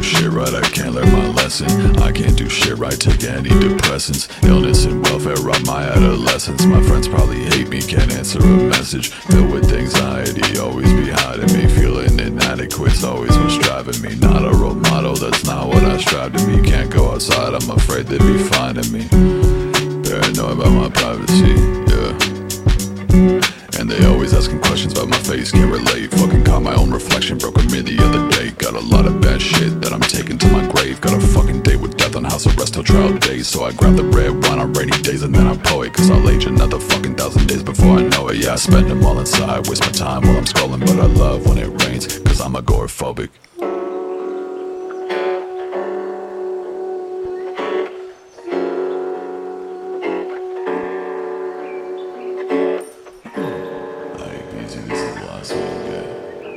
shit right, I can't learn my lesson. I can't do shit right, take antidepressants. Illness and welfare robbed my adolescence. My friends probably hate me, can't answer a message. Filled with anxiety, always be hiding me. Feeling inadequate's always what's driving me. Not a role model, that's not what I strive to be. Can't go outside, I'm afraid they'd be finding me. Paranoid about my privacy, yeah. And they always asking questions about my face, can't relate. Fucking caught my own reflection, broke a mirror the other day. Got a lot of bad shit that I'm taking to my grave. Got a fucking date with death on house arrest till trial days. So I grab the red wine on rainy days and then I pour it. Cause I'll age another fucking 1,000 days before I know it. Yeah, I spend them all inside, waste my time while I'm scrolling. But I love when it rains, cause I'm agoraphobic. This is the last one, yeah.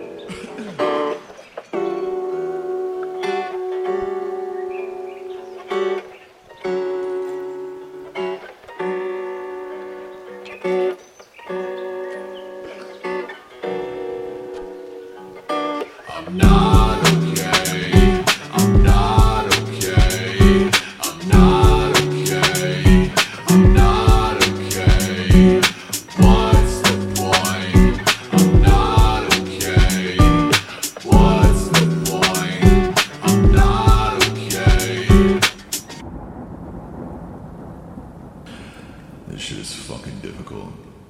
I'm not okay. I'm not okay. I'm not okay. I'm not okay. What's the point? I'm not okay. What's the point? I'm not okay. This shit is fucking difficult.